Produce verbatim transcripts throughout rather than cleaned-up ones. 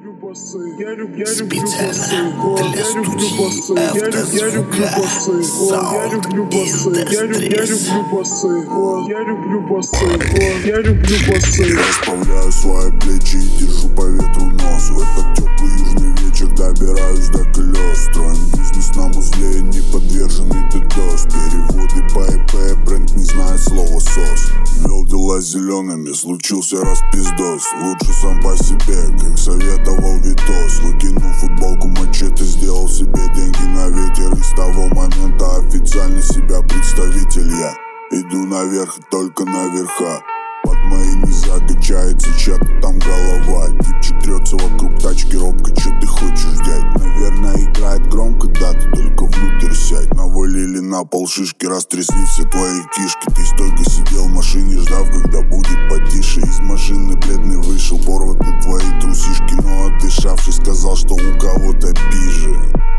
люблю басы, я люблю, я люблю басы, я люблю басы, я люблю, я люблю басы, я люблю басы, я люблю, я люблю басы, я люблю басы, я люблю басы. Расправляю свои плечи и держу по ветру нос. В этот теплый южный вечер добираюсь до колес. Строим бизнес на узле, не подверженный ддос. Переводы по ИП, бренд не знает слова сос. Вел дела зелеными, случился распиздос. Лучше сам по себе, как советовал Витос. Выкинул футболку мачете, сделал себе деньги на ветер. И с того момента официально себя представитель я. Иду наверх и только наверха. Под моей не закачается чья-то там голова. Типчик трется вокруг тачки робко, чё ты хочешь, дядь? Наверное, играет громко, да, ты только внутрь сядь. Навалили на пол шишки, растрясли все твои кишки. Ты стойко сидел в машине, ждав, когда будет потише. Из машины бледный вышел, порваты твои трусишки. Но отдышавшись, сказал, что у кого-то пиже.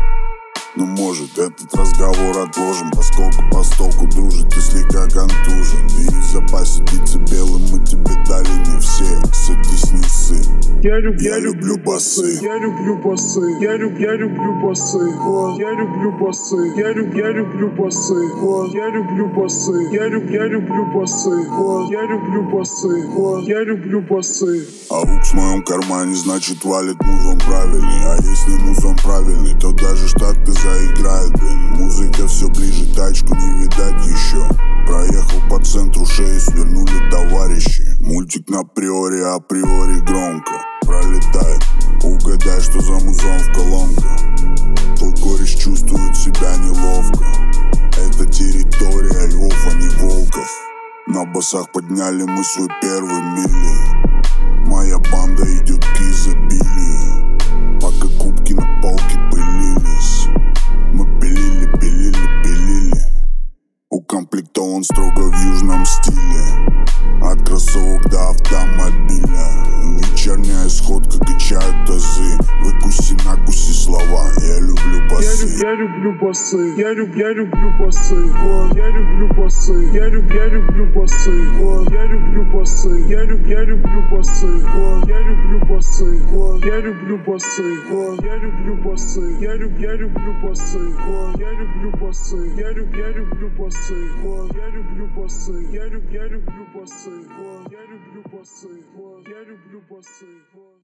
Ну может этот разговор отложим, поскольку постолку дружит, ты слегка контужен. И в запасе птицы белым мы тебе дали не все. Садись, не ссы. Я люблю, Я люблю басы. я люблю басы, я люблю, я люблю басы, я люблю басы, я люблю, я люблю басы, я люблю басы, я люблю, я люблю басы, я люблю басы, я люблю басы. А лук в моем кармане, значит валит музон правильный. А если музон правильный, то даже штаты заиграет, блин. Музыка все ближе, тачку не видать еще. Проехал по центру, шею свернули товарищи. Мультик на приоре, априори громко пролетает. Угадай, что за музон в колонках. Твой кореш чувствует себя неловко. Это территория львов, а не волков. На басах подняли мы свой первый мили. Моя банда идет к изобилию. Пока кубки на полке пылились, мы пилили, пилили, пилили. Укомплектован строго в южном стиле. От кроссовок до автомобиля. Вечерняя сходка, качают тазы. Выкуси, накуси слова. Я люблю басы. Я люблю басы, я люблю, я люблю басы, я люблю басы, я люблю, я люблю басы, я люблю басы, я люблю, я люблю басы, я люблю басы, я люблю басы, я люблю басы, я люблю, я люблю басы, я люблю басы, я люблю, я люблю басы, я люблю басы, я люблю, я люблю басы, я люблю басы, я люблю басы.